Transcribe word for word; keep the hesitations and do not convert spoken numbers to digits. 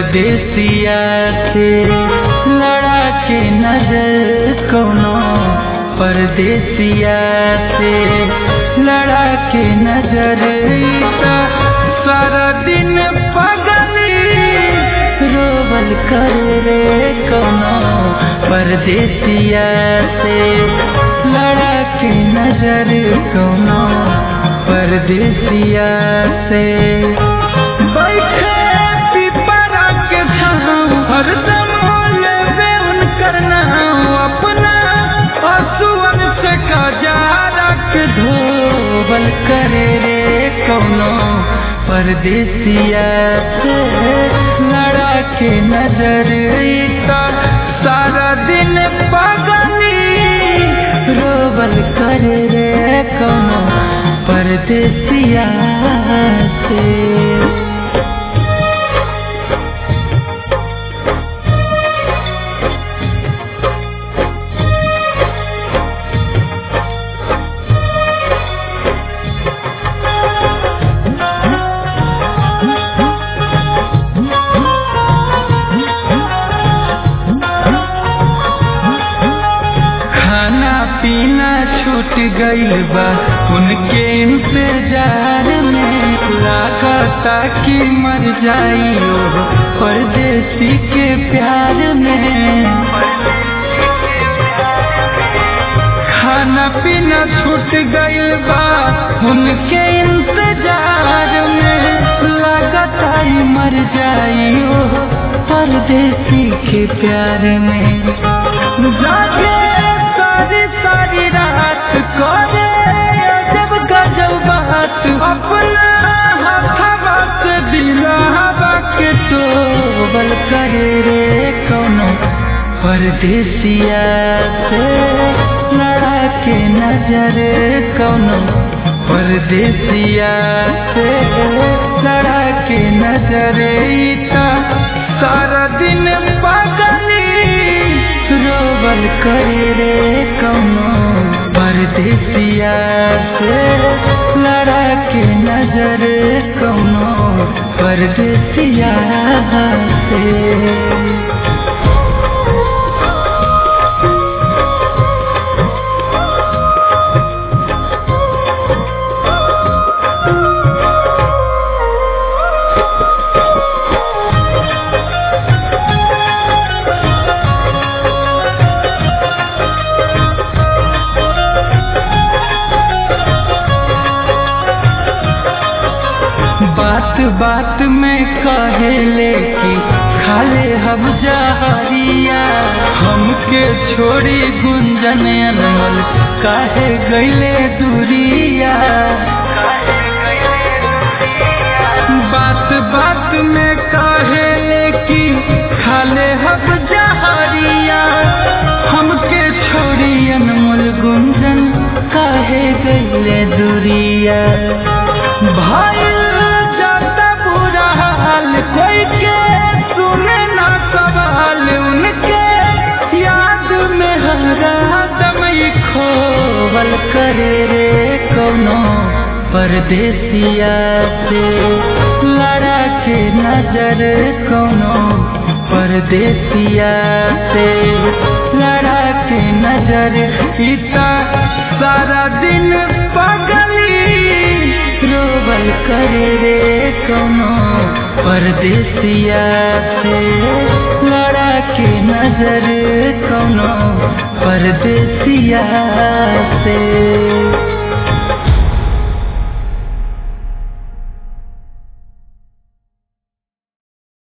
परदेसिया से लड़ा के नजर कौनो परदेसिया से लड़ा के नजर ता सारा दिन पगली रोबल कर रे कौनो परदेसिया से लड़ा के नजर कौनो परदेसिया से बैठे पिपरा के छाँव हरदम लेवे उनकर नाम अपना आंसुअन से कजारा के धोबल करे रे कौनो परदेसिया से लड़ा के नजर ता सारा दिन पगली रोबल करे रे कौनो परदेसिया से। छूट गइल बा उनके इंतजार में लागता कि मर जाइयो परदेसी के प्यार में। खाना पीना छूट गइल बा उनके इंतजार में लागता ही मर जाइयो परदेसी के प्यार में। जाके सारी सारी रात करे जब गजब बात अपना हवा से दिलावा के टोबल करे रे कौनो परदेसिया से लड़ा के नजर कौनो परदेसिया से लड़ा के नजर ता सारा दिन पगली रोबल करे रे कौनो परदेसिया से लड़ा के नजर कौनो परदेसिया से। बात बात में कहेले कि खाले हम जहरिया हमके छोड़ी गुंजन अनमोल काहे गइले दूरिया। बात बात में कहेले कि खाले हम जहरिया हमके छोड़ी अनमोल गुंजन काहे गइले दूरिया। भाई कोई के सुने ना सवाल उनके याद में हरा दम खोवल करे रे कौनो परदेसिया से लड़ा के नजर कौनो परदेसिया से लड़ा के नजर इता सारा दिन पगली रोबल करे रे कौनो परदेसिया से लड़ा के नजर कौनो परदेसिया से।